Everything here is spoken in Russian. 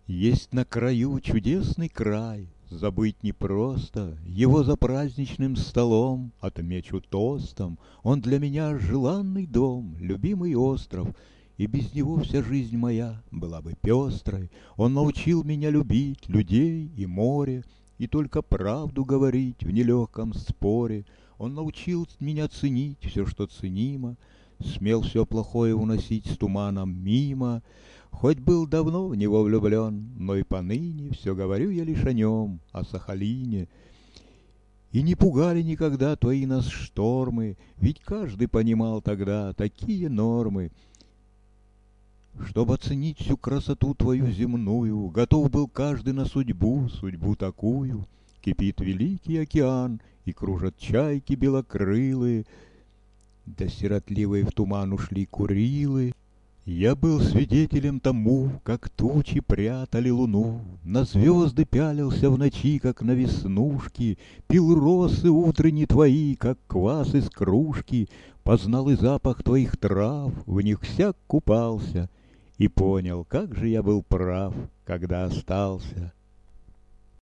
Есть на краю чудесный край, забыть непросто. Его за праздничным столом отмечу тостом. Он для меня желанный дом, любимый остров, и без него вся жизнь моя была бы пестрой. Он научил меня любить людей и море, и только правду говорить в нелегком споре. Он научил меня ценить все, что ценимо, смел все плохое уносить с туманом мимо. Хоть был давно в него влюблен, но и поныне все говорю я лишь о нем, о Сахалине. И не пугали никогда твои нас штормы, ведь каждый понимал тогда такие нормы. Чтоб оценить всю красоту твою земную, готов был каждый на судьбу, судьбу такую. Кипит великий океан, и кружат чайки белокрылые, да сиротливые в туман ушли Курилы. Я был свидетелем тому, как тучи прятали луну, на звезды пялился в ночи, как на веснушки, пил росы утренние твои, как квас из кружки, познал и запах твоих трав, в них всяк купался, и понял, как же я был прав, когда остался.